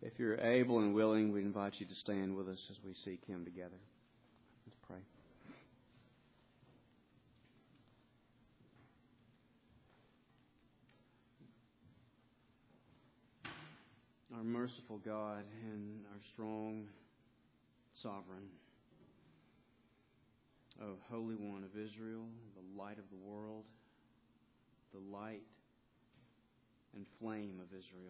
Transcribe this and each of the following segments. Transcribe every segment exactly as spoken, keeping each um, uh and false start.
If you're able and willing, we invite you to stand with us as we seek Him together. Let's pray. Our merciful God and our strong Sovereign, O Holy One of Israel, the light of the world, the light and flame of Israel.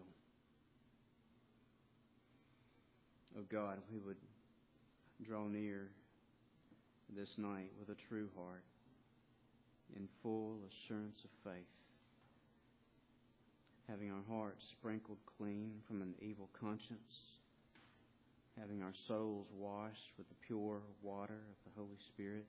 O God, we would draw near this night with a true heart, in full assurance of faith, having our hearts sprinkled clean from an evil conscience, having our souls washed with the pure water of the Holy Spirit.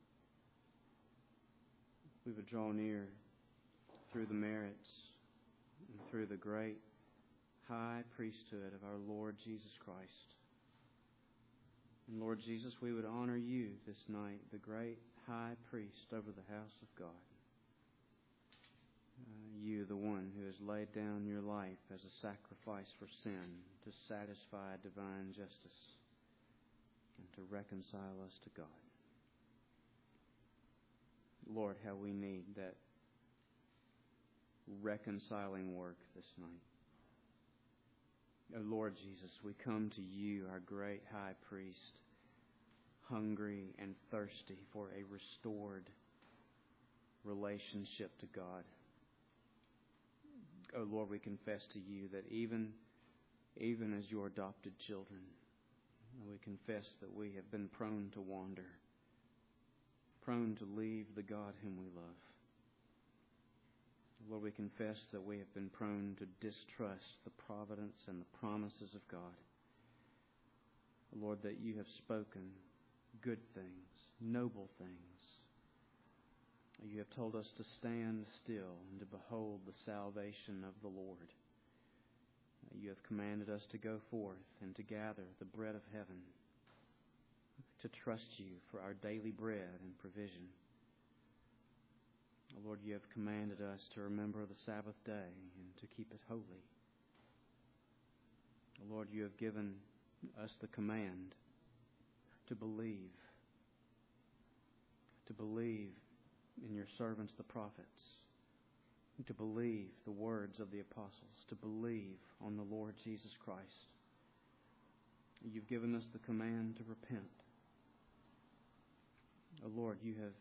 We would draw near through the merits and through the great high priesthood of our Lord Jesus Christ. And Lord Jesus, we would honor you this night, the great high priest over the house of God. Uh, you, the one who has laid down your life as a sacrifice for sin to satisfy divine justice and to reconcile us to God. Lord, how we need that reconciling work this night. O Lord Jesus, we come to you, our great high priest, hungry and thirsty for a restored relationship to God. O Lord, we confess to you that even, even as your adopted children, we confess that we have been prone to wander, prone to leave the God whom we love. Lord, we confess that we have been prone to distrust the providence and the promises of God. Lord, that you have spoken good things, noble things. You have told us to stand still and to behold the salvation of the Lord. You have commanded us to go forth and to gather the bread of heaven, to trust you for our daily bread and provision. Lord, you have commanded us to remember the Sabbath day and to keep it holy. Lord, you have given us the command to believe, to believe in your servants, the prophets, to believe the words of the apostles, to believe on the Lord Jesus Christ. You've given us the command to repent. Oh Lord, you have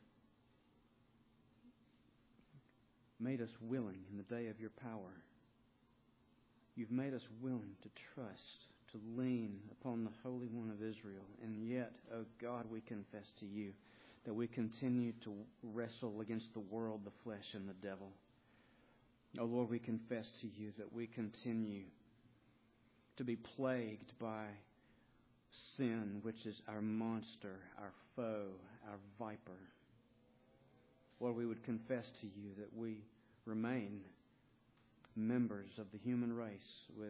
made us willing in the day of your power. You've made us willing to trust, to lean upon the Holy One of Israel. And yet, oh God, we confess to you that we continue to wrestle against the world, the flesh, and the devil. Oh Lord, we confess to you that we continue to be plagued by sin, which is our monster, our foe, our viper. Lord, we would confess to you that we remain members of the human race with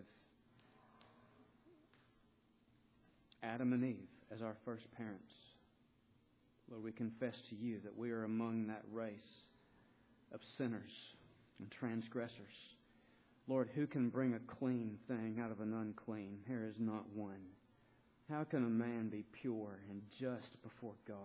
Adam and Eve as our first parents. Lord, we confess to you that we are among that race of sinners and transgressors. Lord, who can bring a clean thing out of an unclean? There is not one. How can a man be pure and just before God?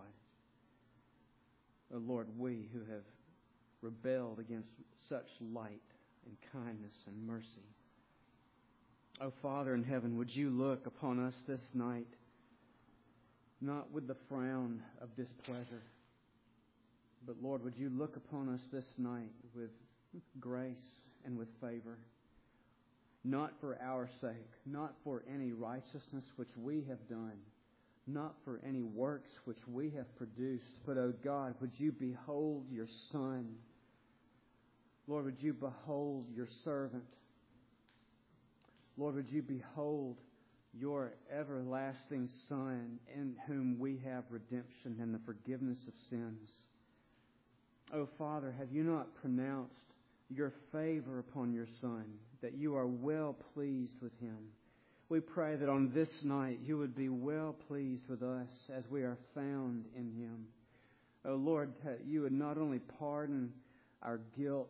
Oh Lord, we who have rebelled against such light and kindness and mercy. Oh Father in heaven, would you look upon us this night, not with the frown of displeasure, but Lord, would you look upon us this night with grace and with favor, not for our sake, not for any righteousness which we have done, not for any works which we have produced, but, oh God, would you behold your Son? Lord, would you behold your servant? Lord, would you behold your everlasting Son, in whom we have redemption and the forgiveness of sins? Oh Father, have you not pronounced your favor upon your Son, that you are well pleased with him? We pray that on this night you would be well pleased with us as we are found in him. Oh Lord, that you would not only pardon our guilt,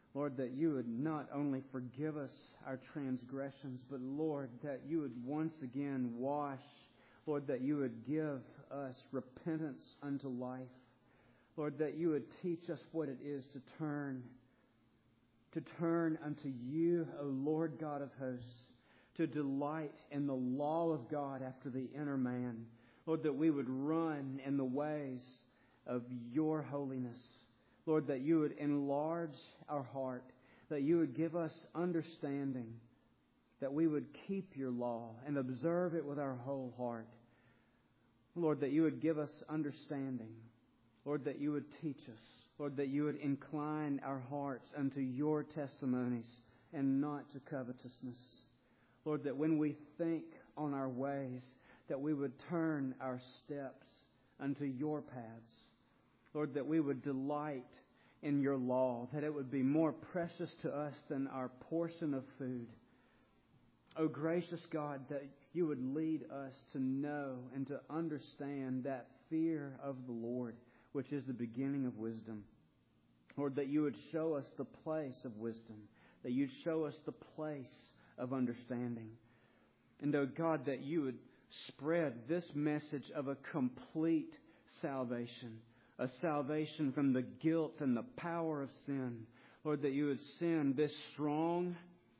Lord, that you would not only forgive us our transgressions, but Lord, that you would once again wash, Lord, that you would give us repentance unto life. Lord, that you would teach us what it is to turn, to turn unto you, O Lord God of hosts, to delight in the law of God after the inner man. Lord, that we would run in the ways of your holiness. Lord, that you would enlarge our heart, that you would give us understanding, that we would keep your law and observe it with our whole heart. Lord, that you would give us understanding. Lord, that you would teach us. Lord, that you would incline our hearts unto your testimonies and not to covetousness. Lord, that when we think on our ways, that we would turn our steps unto your paths. Lord, that we would delight in your law, that it would be more precious to us than our portion of food. O gracious God, that you would lead us to know and to understand that fear of the Lord, which is the beginning of wisdom. Lord, that you would show us the place of wisdom, that you'd show us the place of understanding. And, O God, that you would spread this message of a complete salvation, a salvation from the guilt and the power of sin. Lord, that you would send this strong,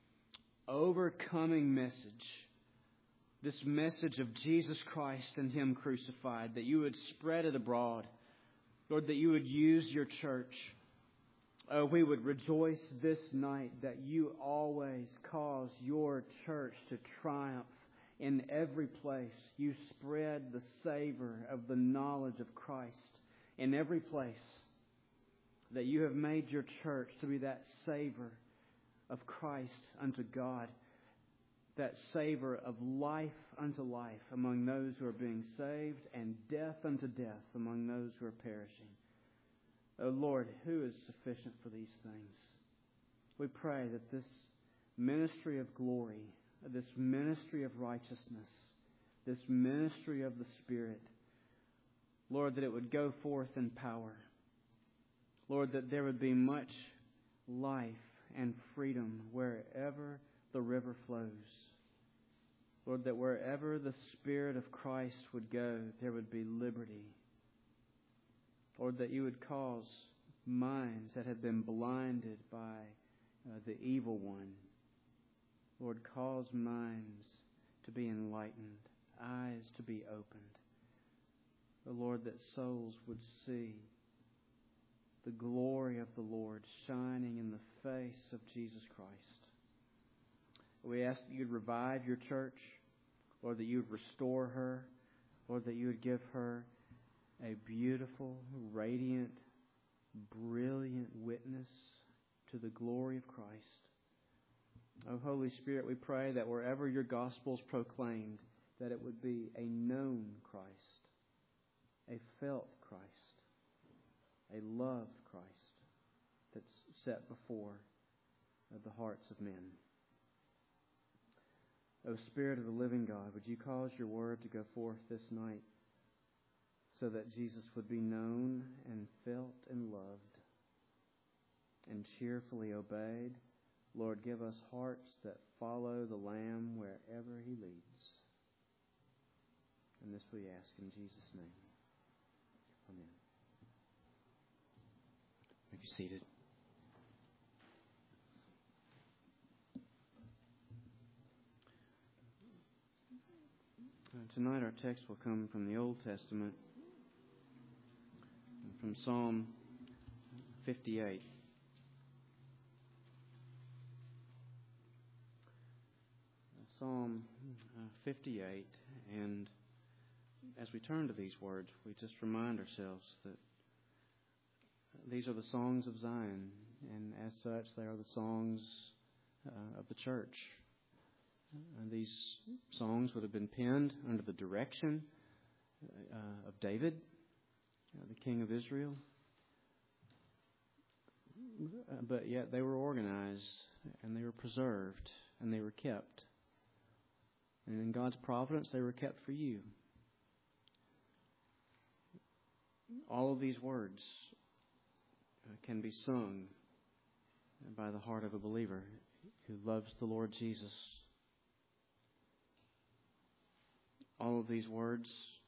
overcoming message, this message of Jesus Christ and Him crucified, that you would spread it abroad. Lord, that you would use your church. Oh, we would rejoice this night that you always cause your church to triumph in every place. You spread the savor of the knowledge of Christ in every place. That you have made your church to be that savor of Christ unto God, that savor of life unto life among those who are being saved, and death unto death among those who are perishing. O Lord, who is sufficient for these things? We pray that this ministry of glory, this ministry of righteousness, this ministry of the Spirit, Lord, that it would go forth in power. Lord, that there would be much life and freedom wherever the river flows. Lord, that wherever the Spirit of Christ would go, there would be liberty. Lord, that you would cause minds that have been blinded by uh, the evil one. Lord, cause minds to be enlightened, eyes to be opened. Oh, Lord, that souls would see the glory of the Lord shining in the face of Jesus Christ. We ask that you'd revive your church, Lord, that you would restore her, Lord, that you would give her a beautiful, radiant, brilliant witness to the glory of Christ. Oh, Holy Spirit, we pray that wherever your gospel is proclaimed, that it would be a known Christ, a felt Christ, a loved Christ that's set before the hearts of men. O Spirit of the living God, would you cause your word to go forth this night so that Jesus would be known and felt and loved and cheerfully obeyed? Lord, give us hearts that follow the Lamb wherever He leads. And this we ask in Jesus' name. Amen. You may be seated. Uh, tonight our text will come from the Old Testament, from Psalm fifty-eight. Psalm uh, fifty-eight, and as we turn to these words, we just remind ourselves that these are the songs of Zion, and as such, they are the songs uh, of the church. And these songs would have been penned under the direction uh, of David, uh, the king of Israel, uh, but yet they were organized, and they were preserved, and they were kept. And in God's providence, they were kept for you. All of these words uh, can be sung and by the heart of a believer who loves the Lord Jesus. All of these words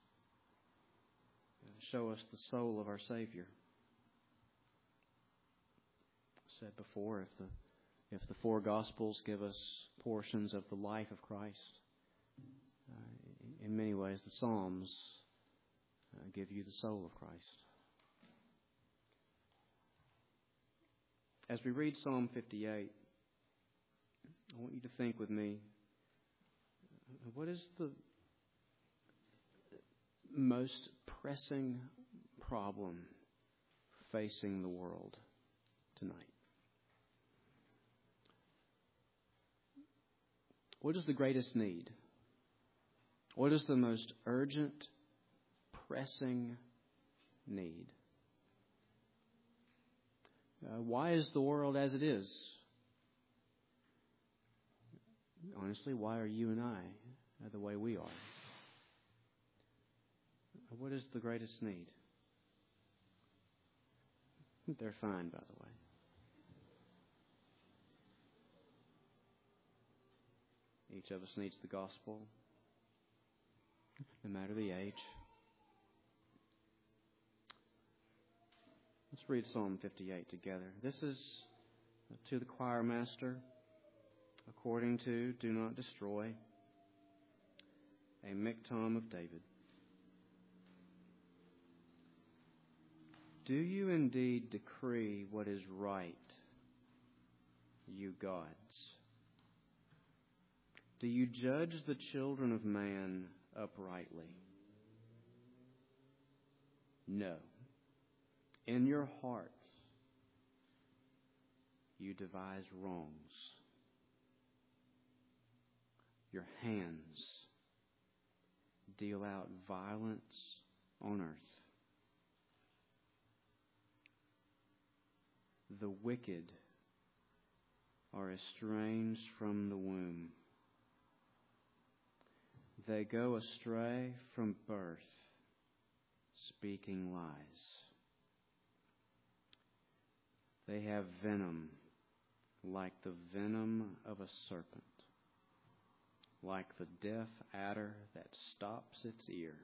show us the soul of our Savior. I said before, if the if the four Gospels give us portions of the life of Christ, uh, in many ways the Psalms uh, give you the soul of Christ. As we read Psalm fifty-eight, I want you to think with me, what is the most pressing problem facing the world tonight? What is the greatest need? What is the most urgent, pressing need? Uh, why is the world as it is? Honestly, why are you and I the way we are? What is the greatest need? They're fine, by the way. Each of us needs the gospel, no matter the age. Let's read Psalm fifty-eight together. This is to the choir master, according to Do Not Destroy, a miktam of David. Do you indeed decree what is right, you gods? Do you judge the children of man uprightly? No. In your hearts you devise wrongs. Your hands deal out violence on earth. The wicked are estranged from the womb. They go astray from birth, speaking lies. They have venom like the venom of a serpent, like the deaf adder that stops its ear,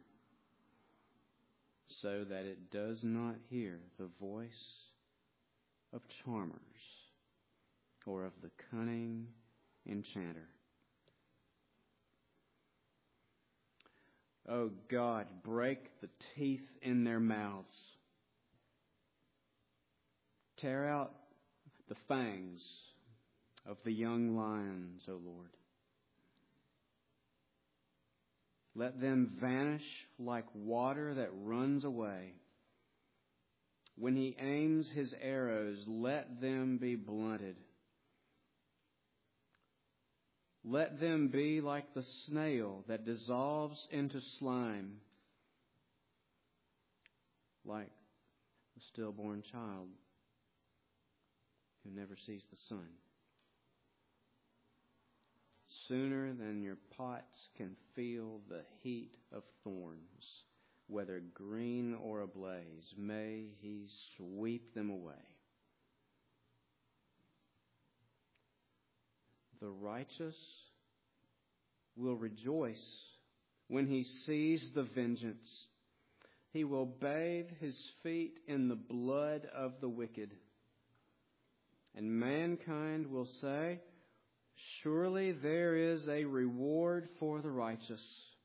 so that it does not hear the voice of charmers or of the cunning enchanter. Oh God, break the teeth in their mouths. Tear out the fangs of the young lions, O Lord. Let them vanish like water that runs away. When he aims his arrows, let them be blunted. Let them be like the snail that dissolves into slime, like the stillborn child who never sees the sun. Sooner than your pots can feel the heat of thorns, whether green or ablaze, may he sweep them away. The righteous will rejoice when he sees the vengeance. He will bathe his feet in the blood of the wicked. And mankind will say, surely there is a reward for the righteous.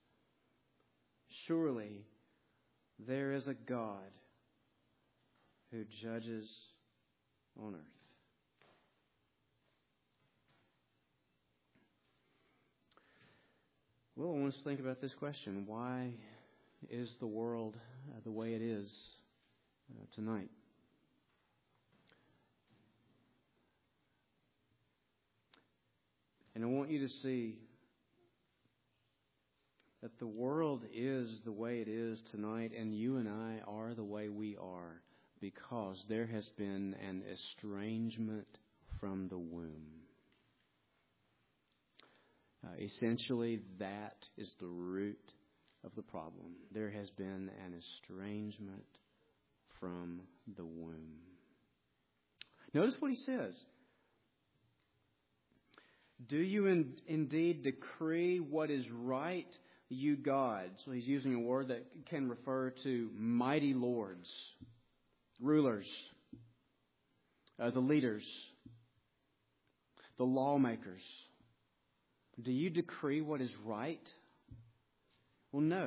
Surely there is a God who judges on earth. Well, I want us to think about this question. Why is the world uh, the way it is uh, tonight? And I want you to see that the world is the way it is tonight, and you and I are the way we are because there has been an estrangement from the womb. Uh, essentially, that is the root of the problem. There has been an estrangement from the womb. Notice what he says. Do you in, indeed decree what is right, you gods? So he's using a word that can refer to mighty lords, rulers, uh, the leaders, the lawmakers. Do you decree what is right? Well, no.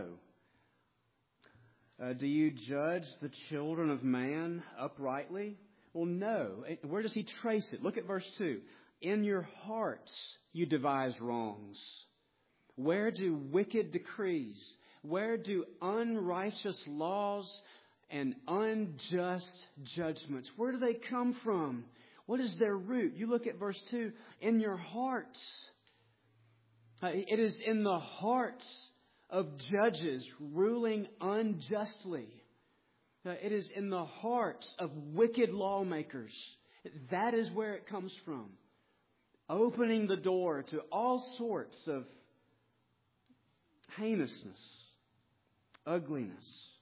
Uh, do you judge the children of man uprightly? Well, no. Where does he trace it? Look at verse two. In your hearts you devise wrongs. Where do wicked decrees, where do unrighteous laws and unjust judgments, where do they come from? What is their root? You look at verse two. In your hearts. Uh, it is in the hearts of judges ruling unjustly. Uh, it is in the hearts of wicked lawmakers. That is where it comes from. Opening the door to all sorts of heinousness, ugliness.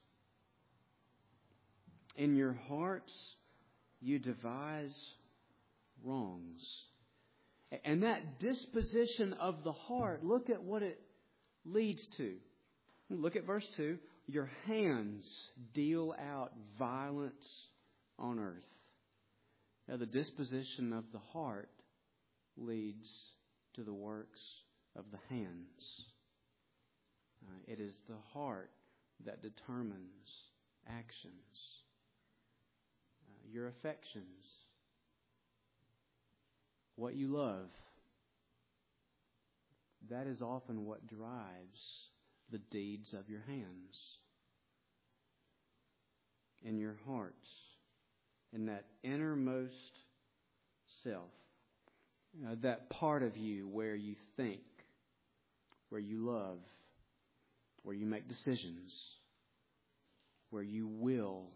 In your hearts, you devise wrongs. And that disposition of the heart, look at what it leads to. Look at verse two. Your hands deal out violence on earth. Now, the disposition of the heart leads to the works of the hands. Uh, it is the heart that determines actions. Uh, your affections. What you love. That is often what drives the deeds of your hands. In your hearts. In that innermost self. Uh, that part of you where you think. Where you love. Where you make decisions. Where you will.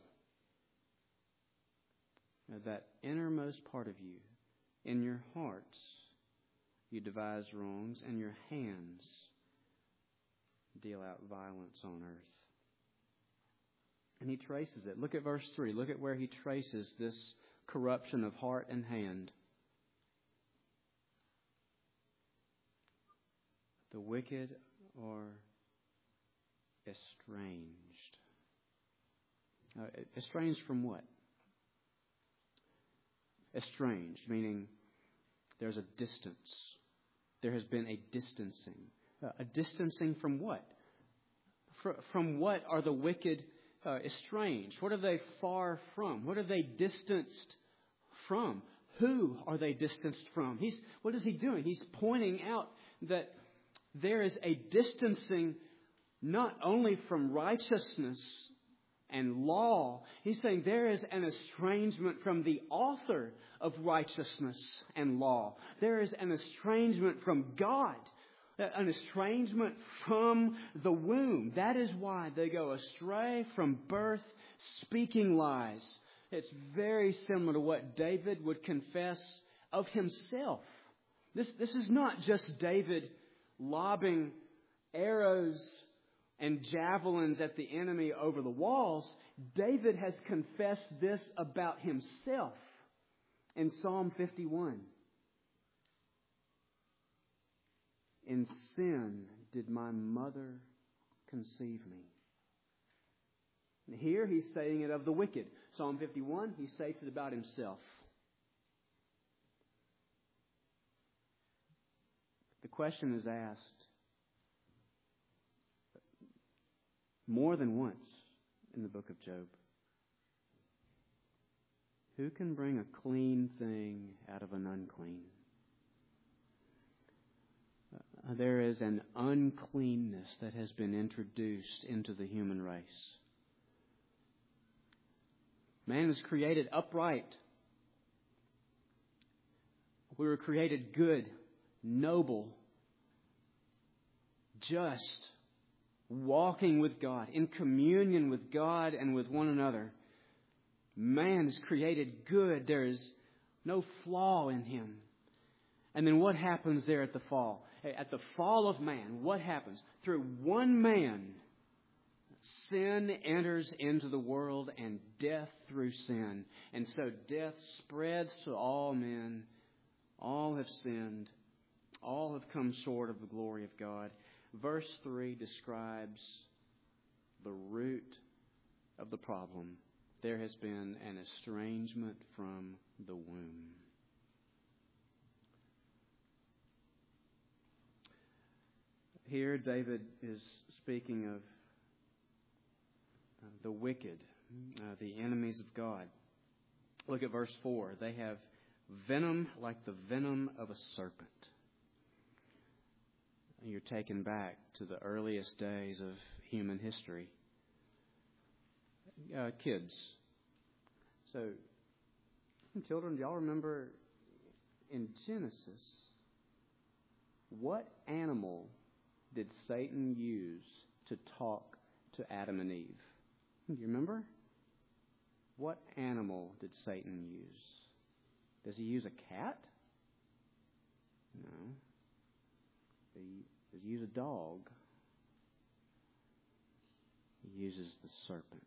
Uh, that innermost part of you. In your hearts, you devise wrongs, and your hands deal out violence on earth. And he traces it. Look at verse three. Look at where he traces this corruption of heart and hand. The wicked are estranged. Uh, estranged from what? Estranged, meaning there's a distance. There has been a distancing. Uh, a distancing from what? Fr- from what are the wicked uh, estranged? What are they far from? What are they distanced from? Who are they distanced from? He's what is he doing? He's pointing out that there is a distancing not only from righteousness and law. He's saying there is an estrangement from the author of righteousness and law. There is an estrangement from God. An estrangement from the womb. That is why they go astray from birth, speaking lies. It's very similar to what David would confess of himself. This, this is not just David lobbing arrows and javelins at the enemy over the walls. David has confessed this about himself in Psalm fifty-one. In sin did my mother conceive me. And here he's saying it of the wicked. Psalm fifty-one, he says it about himself. The question is asked more than once in the book of Job. Who can bring a clean thing out of an unclean? Uh, there is an uncleanness that has been introduced into the human race. Man is created upright. We were created good, noble, just, walking with God, in communion with God and with one another. Man is created good. There is no flaw in him. And then what happens there at the fall? At the fall of man, what happens? Through one man, sin enters into the world and death through sin. And so death spreads to all men. All have sinned All have come short of the glory of God. Verse three describes the root of the problem. There has been an estrangement from the womb. Here David is speaking of uh, the wicked, uh, the enemies of God. Look at verse four. They have venom like the venom of a serpent. You're taken back to the earliest days of human history. Uh, kids. So, children, do y'all remember in Genesis, what animal did Satan use to talk to Adam and Eve? Do you remember? What animal did Satan use? Does he use a cat? No. Does he use a dog? He uses the serpent.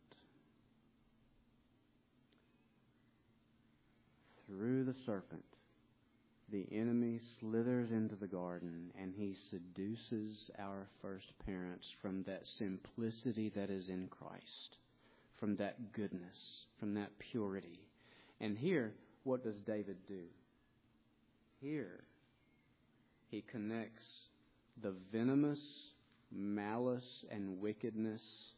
Through the serpent, the enemy slithers into the garden and he seduces our first parents from that simplicity that is in Christ, from that goodness, from that purity. And here, what does David do? Here, he connects the venomous malice and wickedness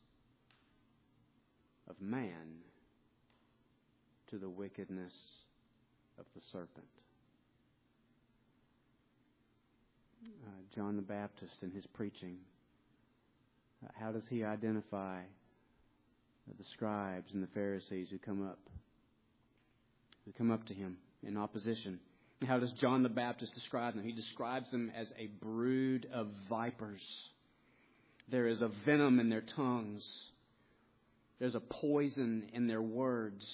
of man to the wickedness of the serpent. Uh, John the Baptist in his preaching, uh, how does he identify the scribes and the Pharisees who come up, who come up to him in opposition? How does John the Baptist describe them? He describes them as a brood of vipers. There is a venom in their tongues. There's a poison in their words.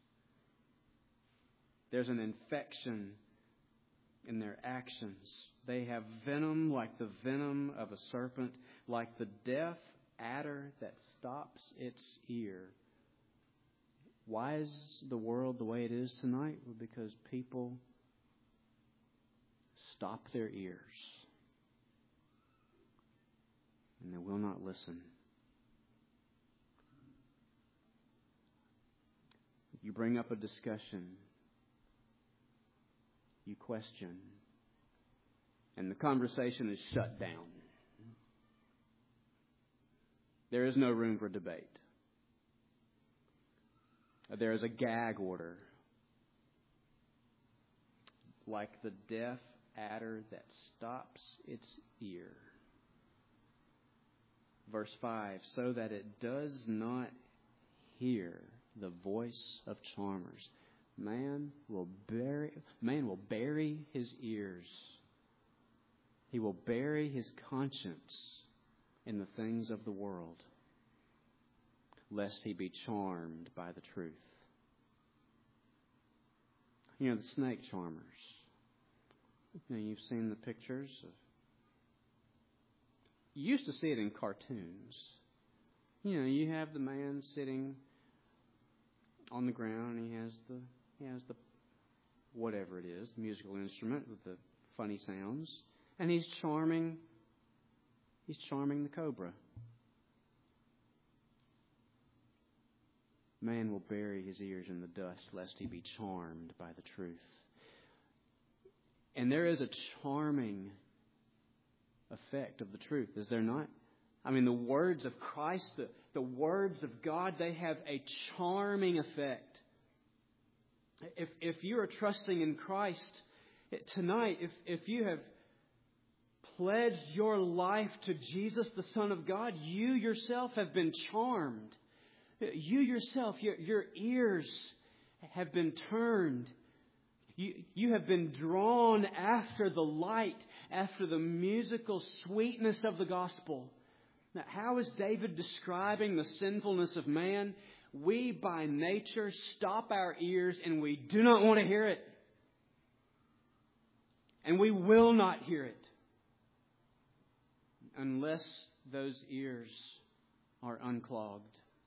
There's an infection in their actions. They have venom like the venom of a serpent, like the deaf adder that stops its ear. Why is the world the way it is tonight? Well, because people stop their ears and they will not listen. You bring up a discussion, you question, and the conversation is shut down. There is no room for debate. There is a gag order, like the deaf adder that stops its ear. Verse five, so that it does not hear the voice of charmers. Man will bury, man will bury his ears. He will bury his conscience in the things of the world, lest he be charmed by the truth. You know, the snake charmers. You know, you've seen the pictures of. You used to see it in cartoons. You know, you have the man sitting on the ground, and he has the he has the whatever it is, the musical instrument with the funny sounds, and he's charming. He's charming the cobra. Man will bury his ears in the dust, lest he be charmed by the truth. And there is a charming effect of the truth, is there not? I mean, the words of Christ, the, the words of God, they have a charming effect. If if you are trusting in Christ tonight, if if you have pledged your life to Jesus, the Son of God, you yourself have been charmed. You yourself, your, your ears have been turned. You, you have been drawn after the light, after the musical sweetness of the gospel. Now, how is David describing the sinfulness of man? We, by nature, stop our ears and we do not want to hear it. And we will not hear it unless those ears are unclogged,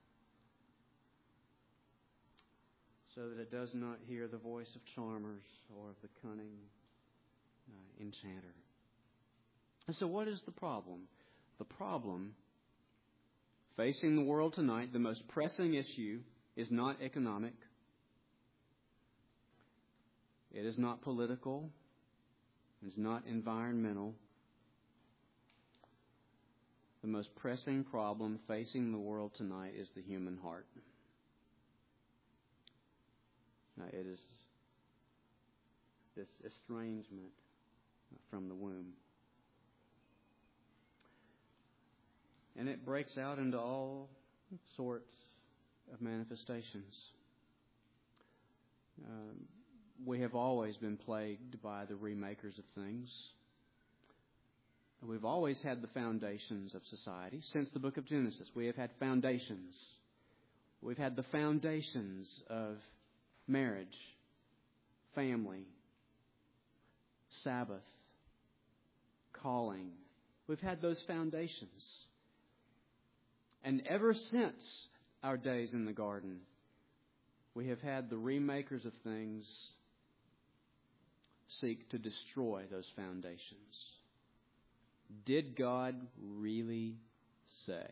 so that it does not hear the voice of charmers or of the cunning uh, enchanter. And so what is the problem? The problem facing the world tonight, the most pressing issue, is not economic. It is not political. It's not environmental. The most pressing problem facing the world tonight is the human heart. Now, it is this estrangement from the womb. And it breaks out into all sorts of manifestations. Um, we have always been plagued by the remakers of things. We've always had the foundations of society. Since the book of Genesis, we have had foundations. We've had the foundations of marriage, family, Sabbath, calling. We've had those foundations. And ever since our days in the garden, we have had the remakers of things seek to destroy those foundations. Did God really say?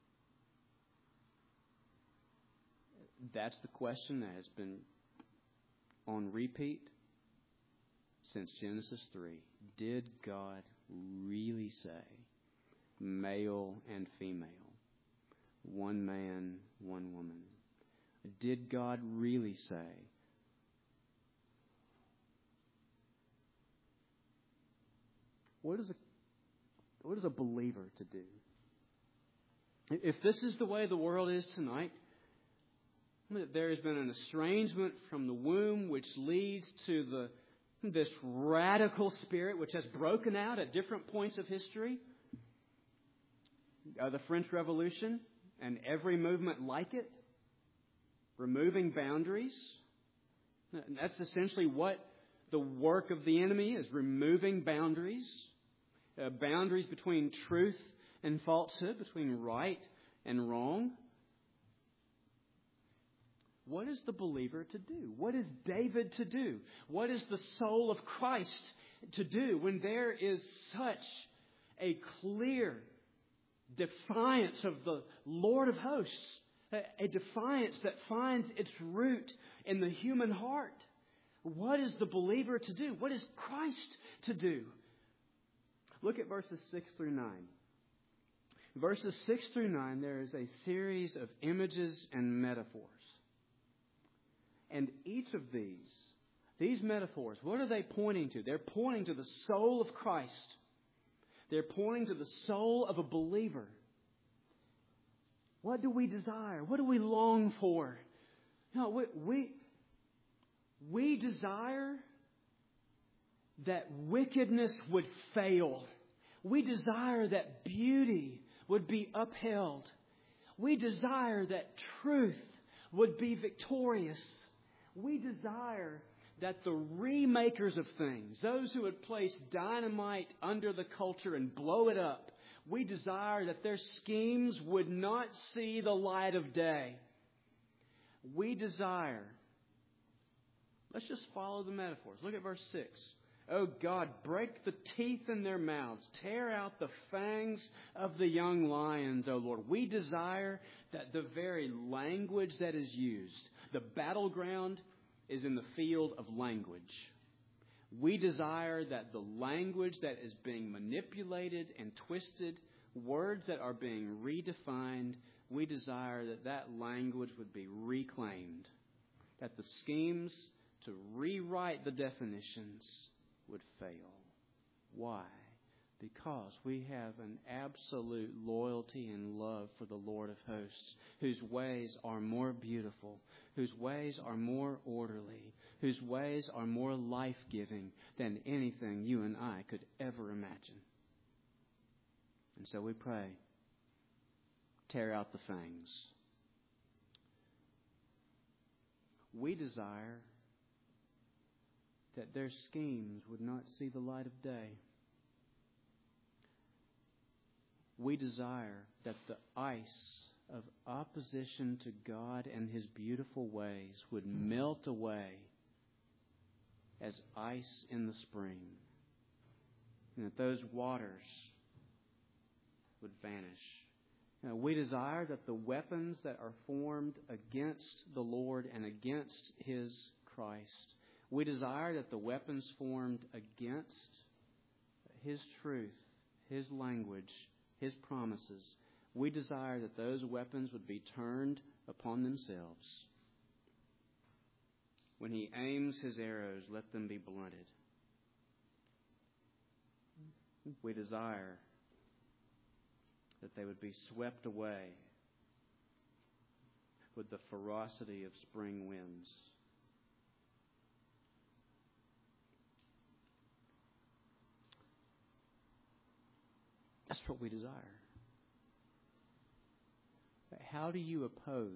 That's the question that has been on repeat since Genesis three. Did God really say? Male and female. One man, one woman. Did God really say? What is a what is a believer to do? If this is the way the world is tonight, there has been an estrangement from the womb which leads to the this radical spirit which has broken out at different points of history. Uh, the French Revolution and every movement like it, removing boundaries. And that's essentially what the work of the enemy is, removing boundaries. Uh, boundaries between truth and falsehood, between right and wrong. What is the believer to do? What is David to do? What is the soul of Christ to do when there is such a clear defiance of the Lord of hosts? A, a defiance that finds its root in the human heart. What is the believer to do? What is Christ to do? Look at verses six through nine. Verses six through nine, there is a series of images and metaphors. And each of these, these metaphors, what are they pointing to? They're pointing to the soul of Christ. They're pointing to the soul of a believer. What do we desire? What do we long for? No, we, we, we desire that wickedness would fail. We desire that beauty would be upheld. We desire that truth would be victorious. We desire that the remakers of things, those who would place dynamite under the culture and blow it up, we desire that their schemes would not see the light of day. We desire, let's just follow the metaphors. Look at verse six. Oh God, break the teeth in their mouths. Tear out the fangs of the young lions, O Lord. We desire that the very language that is used, the battleground is in the field of language. We desire that the language that is being manipulated and twisted, words that are being redefined, we desire that that language would be reclaimed. That the schemes to rewrite the definitions would fail. Why? Because we have an absolute loyalty and love for the Lord of hosts, whose ways are more beautiful, whose ways are more orderly, whose ways are more life-giving than anything you and I could ever imagine. And so we pray, tear out the fangs. We desire that their schemes would not see the light of day. We desire that the ice of opposition to God and His beautiful ways would melt away as ice in the spring. and that those waters would vanish. You know, we desire that the weapons that are formed against the Lord and against His Christ, we desire that the weapons formed against His truth, His language, His promises, we desire that those weapons would be turned upon themselves. When He aims His arrows, let them be blunted. We desire that they would be swept away with the ferocity of spring winds. That's what we desire. But how do you oppose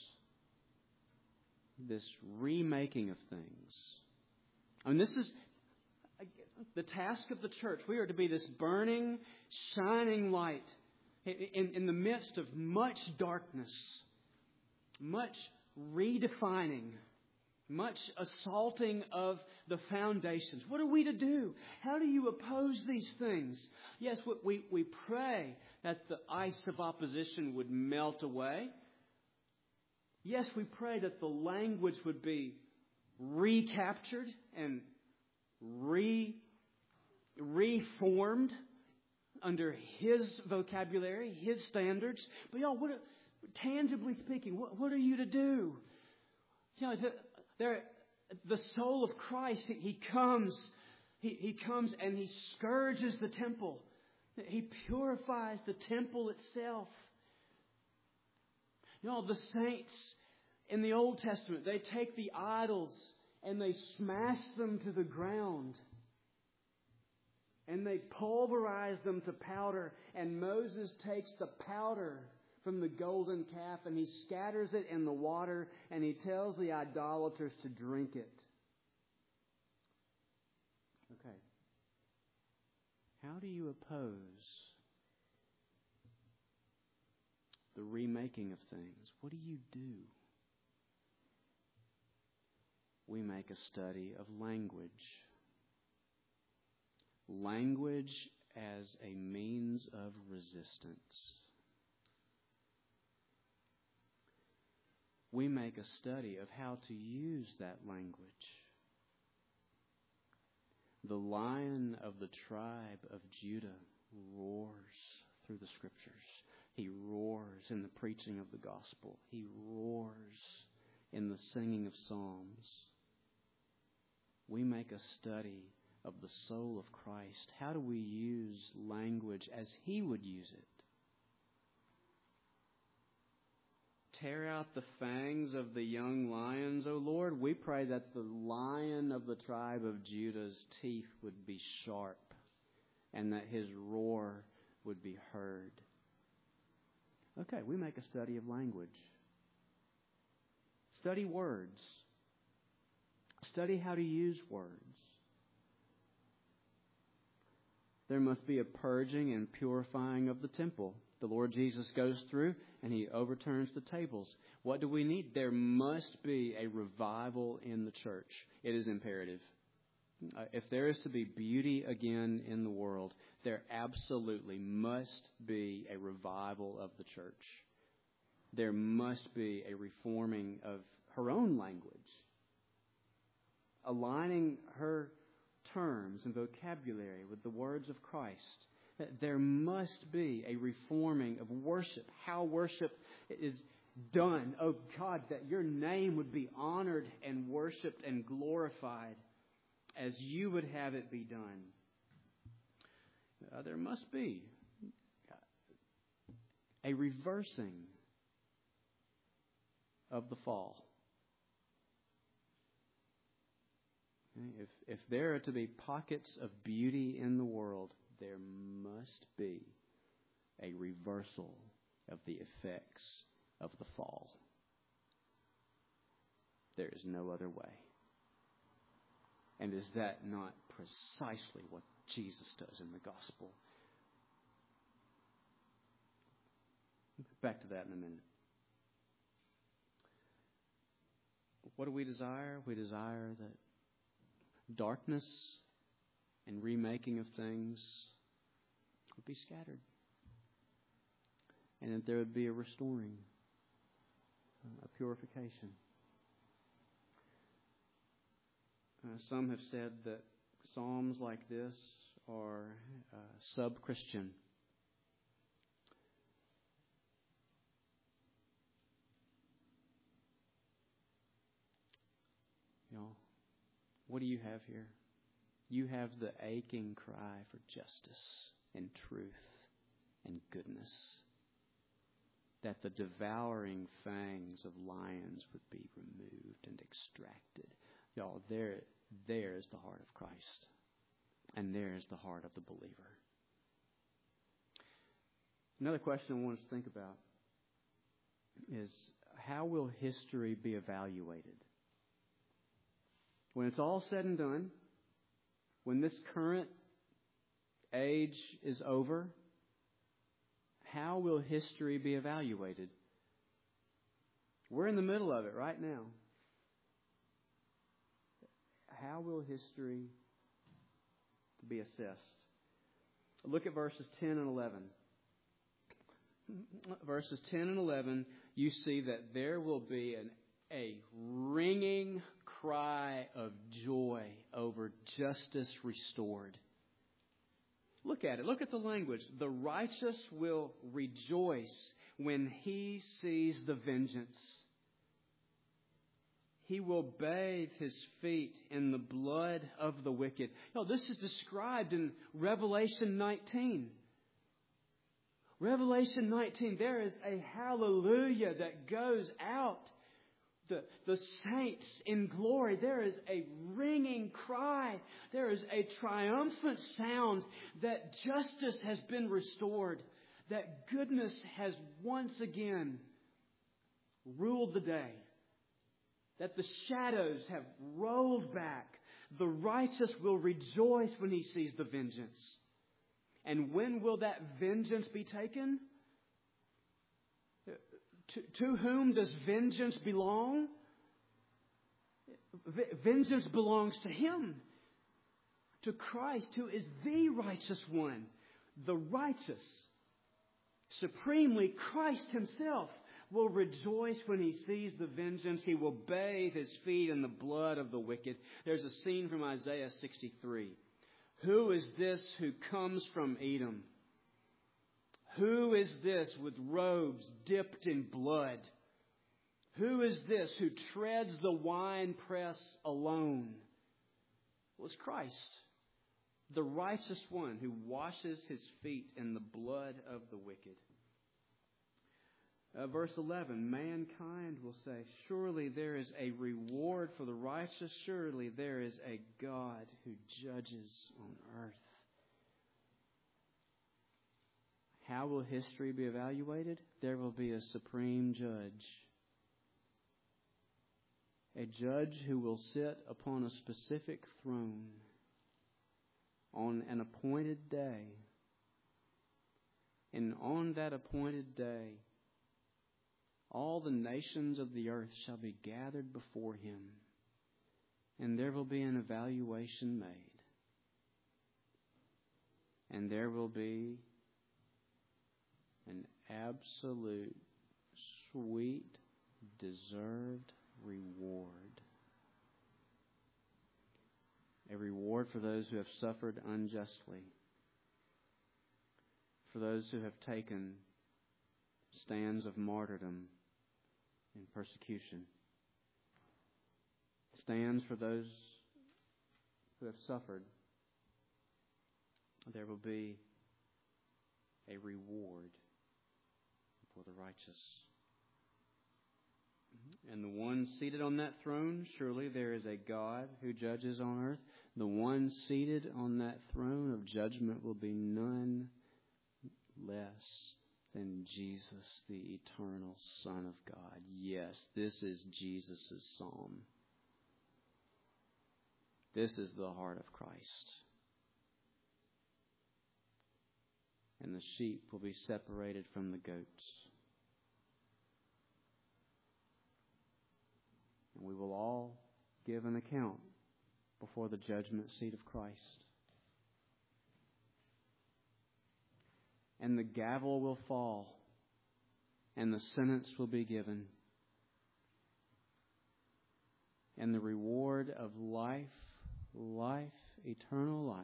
this remaking of things? I mean, this is the task of the church. We are to be this burning, shining light in, in the midst of much darkness, much redefining, much assaulting of the foundations. What are we to do? How do you oppose these things? Yes, we, we pray that the ice of opposition would melt away. Yes, we pray that the language would be recaptured and re, reformed under His vocabulary, His standards. But y'all, what, tangibly speaking, what, what are you to do? You know, the, there, the soul of Christ, He, he comes, he, he comes and He scourges the temple. He purifies the temple itself. You know, the saints in the Old Testament, they take the idols and they smash them to the ground. And they pulverize them to powder. And Moses takes the powder from the golden calf and he scatters it in the water and he tells the idolaters to drink it. Okay. How do you oppose the remaking of things? What do you do? We make a study of language. Language as a means of resistance. We make a study of how to use that language. The Lion of the tribe of Judah roars through the Scriptures. He roars in the preaching of the gospel. He roars in the singing of psalms. We make a study of the soul of Christ. How do we use language as He would use it? Tear out the fangs of the young lions, O Lord. We pray that the Lion of the tribe of Judah's teeth would be sharp and that His roar would be heard. Okay, we make a study of language. Study words. Study how to use words. There must be a purging and purifying of the temple. The Lord Jesus goes through and He overturns the tables. What do we need? There must be a revival in the church. It is imperative. Uh, if there is to be beauty again in the world, there absolutely must be a revival of the church. There must be a reforming of her own language, aligning her terms and vocabulary with the words of Christ. There must be a reforming of worship, how worship is done. Oh God, that Your name would be honored and worshiped and glorified as You would have it be done. Uh, there must be a reversing of the fall. If, if there are to be pockets of beauty in the world, there must be a reversal of the effects of the fall. There is no other way. And is that not precisely what Jesus does in the gospel? Back to that in a minute. What do we desire? We desire that darkness and remaking of things would be scattered. And that there would be a restoring, a purification. Uh, some have said that psalms like this are uh, sub-Christian. Y'all, what do you have here? You have the aching cry for justice and truth and goodness. That the devouring fangs of lions would be removed and extracted. Y'all, there, there is the heart of Christ. And there is the heart of the believer. Another question I want us to think about is, how will history be evaluated? When it's all said and done, when this current age is over, how will history be evaluated? We're in the middle of it right now. How will history be assessed? Look at verses ten and eleven. Verses ten and eleven, you see that there will be an, a ringing cry of joy over justice restored. Look at it. Look at the language. The righteous will rejoice when he sees the vengeance. He will bathe his feet in the blood of the wicked. No, this is described in Revelation nineteen. Revelation nineteen, there is a hallelujah that goes out. The, the saints in glory, there is a ringing cry. There is a triumphant sound that justice has been restored. That goodness has once again ruled the day. That the shadows have rolled back. The righteous will rejoice when he sees the vengeance. And when will that vengeance be taken? To, to whom does vengeance belong? V- vengeance belongs to Him. To Christ, who is the righteous one. The righteous. Supremely, Christ Himself will rejoice when He sees the vengeance. He will bathe His feet in the blood of the wicked. There's a scene from Isaiah sixty-three. Who is this who comes from Edom? Who is this with robes dipped in blood? Who is this who treads the winepress alone? Well, it's Christ, the righteous one who washes his feet in the blood of the wicked. Uh, verse eleven, mankind will say, surely there is a reward for the righteous. Surely there is a God who judges on earth. How will history be evaluated? There will be a supreme judge. A judge who will sit upon a specific throne on an appointed day. And on that appointed day, all the nations of the earth shall be gathered before Him. And there will be an evaluation made. And there will be an absolute, sweet, deserved reward. A reward for those who have suffered unjustly. For those who have taken stands of martyrdom and persecution. Stands for those who have suffered. There will be a reward for the righteous. And the one seated on that throne, surely there is a God who judges on earth. The one seated on that throne of judgment will be none less than Jesus, the eternal Son of God. Yes, this is Jesus' psalm. This is the heart of Christ. And the sheep will be separated from the goats. And we will all give an account before the judgment seat of Christ. and the gavel will fall, and the sentence will be given. And the reward of life, life, eternal life,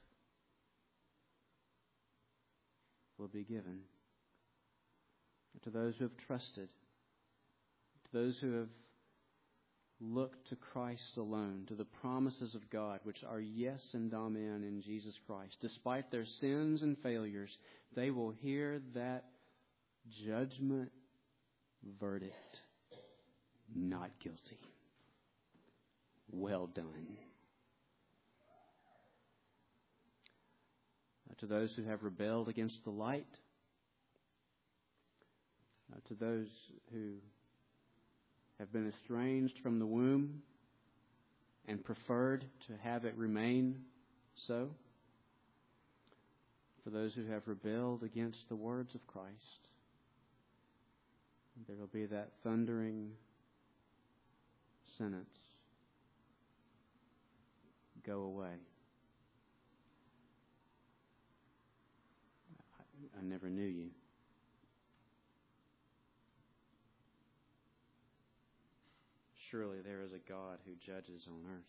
will be given to those who have trusted, to those who have looked to Christ alone, to the promises of God, which are yes and amen in Jesus Christ. Despite their sins and failures, they will hear that judgment verdict. Not guilty. Well done. Uh, to those who have rebelled against the light, uh, to those who have been estranged from the womb and preferred to have it remain so, for those who have rebelled against the words of Christ, there will be that thundering sentence. Go away. I, I never knew you. Surely there is a God who judges on earth.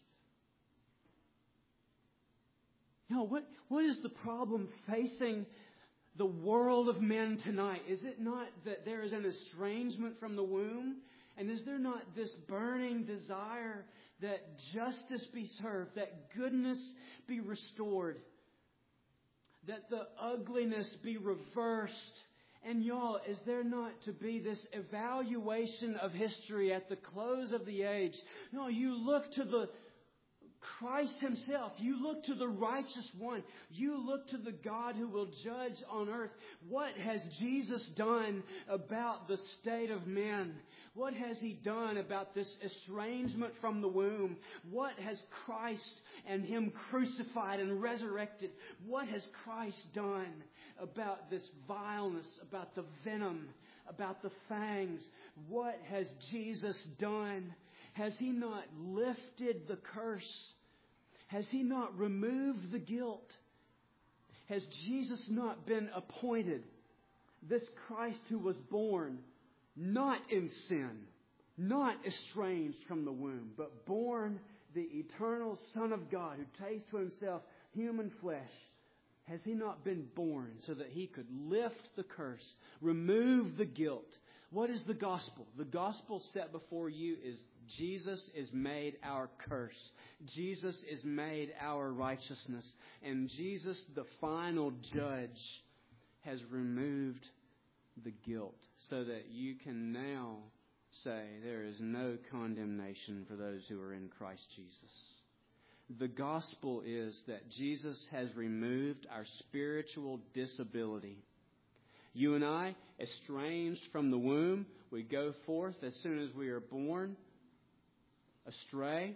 No, what, what is the problem facing the world of men tonight? Is it not that there is an estrangement from the womb? And is there not this burning desire that justice be served, that goodness be restored, that the ugliness be reversed? And y'all, is there not to be this evaluation of history at the close of the age? No, you look to the Christ Himself. You look to the righteous one. You look to the God who will judge on earth. What has Jesus done about the state of men? What has He done about this estrangement from the womb? What has Christ and Him crucified and resurrected? What has Christ done about this vileness, about the venom, about the fangs? What has Jesus done? Has He not lifted the curse? Has He not removed the guilt? Has Jesus not been appointed, this Christ who was born not in sin, not estranged from the womb, but born the eternal Son of God who takes to Himself human flesh? Has He not been born so that He could lift the curse, remove the guilt? What is the gospel? The gospel set before you is Jesus is made our curse. Jesus is made our righteousness. And Jesus, the final judge, has removed the guilt so that you can now say there is no condemnation for those who are in Christ Jesus. The gospel is that Jesus has removed our spiritual disability. You and I, estranged from the womb, we go forth as soon as we are born, astray.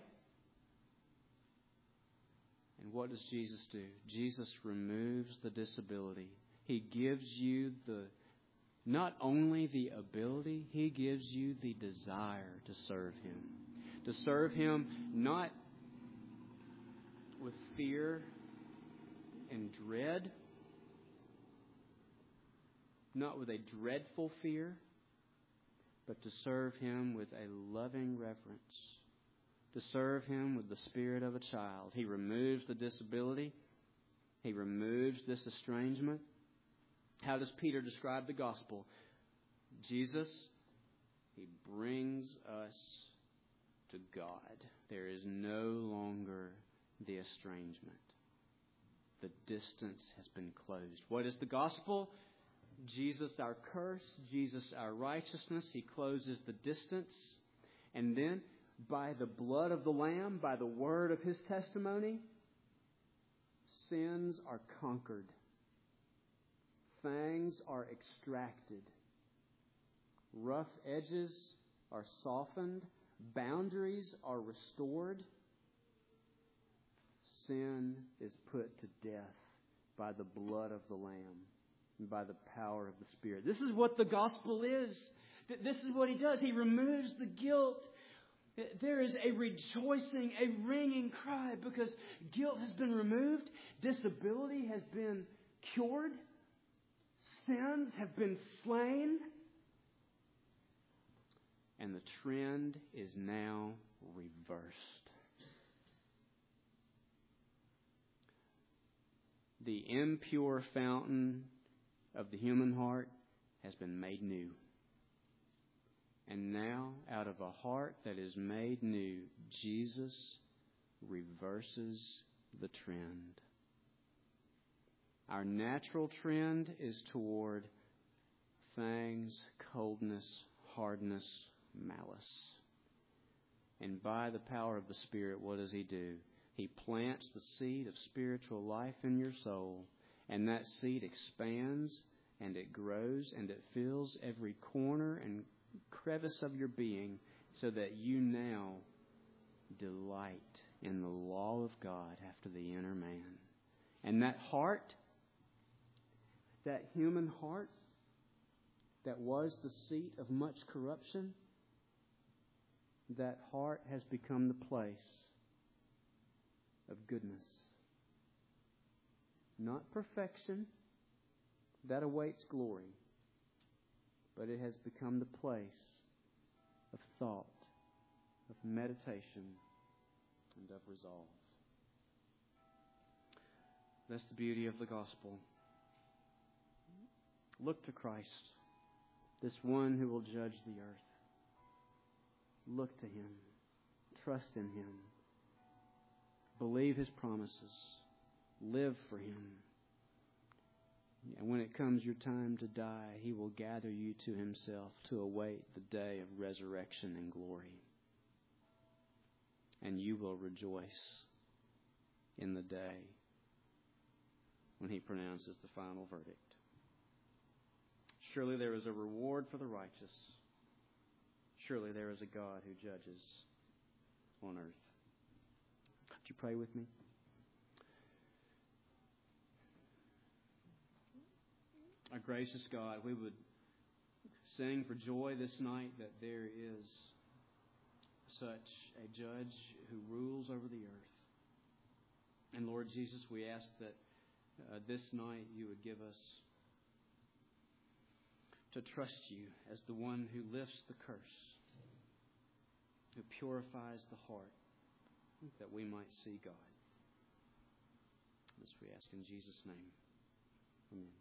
And what does Jesus do? Jesus removes the disability. He gives you the, not only the ability, He gives you the desire to serve Him. To serve Him not with fear and dread, not with a dreadful fear, but to serve Him with a loving reverence, to serve Him with the spirit of a child. He removes the disability. He removes this estrangement. How does Peter describe the gospel? Jesus, He brings us to God. There is no longer the estrangement. The distance has been closed. What is the gospel? Jesus our curse, Jesus our righteousness. He closes the distance. And then, by the blood of the Lamb, by the word of His testimony, sins are conquered. Fangs are extracted. Rough edges are softened. Boundaries are restored. Sin is put to death by the blood of the Lamb and by the power of the Spirit. This is what the gospel is. This is what He does. He removes the guilt. There is a rejoicing, a ringing cry because guilt has been removed. Disability has been cured. sins have been slain, and the trend is now reversed. The impure fountain of the human heart has been made new. And now, out of a heart that is made new, Jesus reverses the trend. Our natural trend is toward fangs, coldness, hardness, malice. And by the power of the Spirit, what does He do? He plants the seed of spiritual life in your soul, and that seed expands, and it grows, and it fills every corner and crevice of your being, so that you now delight in the law of God after the inner man. And that heart, that human heart that was the seat of much corruption, that heart has become the place of goodness. Not perfection, that awaits glory, but it has become the place of thought, of meditation, and of resolve. That's the beauty of the gospel. Look to Christ, this one who will judge the earth. Look to Him. Trust in Him. Believe His promises. Live for Him. And when it comes your time to die, He will gather you to Himself to await the day of resurrection and glory. And you will rejoice in the day when He pronounces the final verdict. Surely there is a reward for the righteous. Surely there is a God who judges on earth. Would you pray with me? Our gracious God, we would sing for joy this night that there is such a judge who rules over the earth. And Lord Jesus, we ask that uh, this night you would give us to trust you as the one who lifts the curse, who purifies the heart, that we might see God. This we ask in Jesus' name. Amen.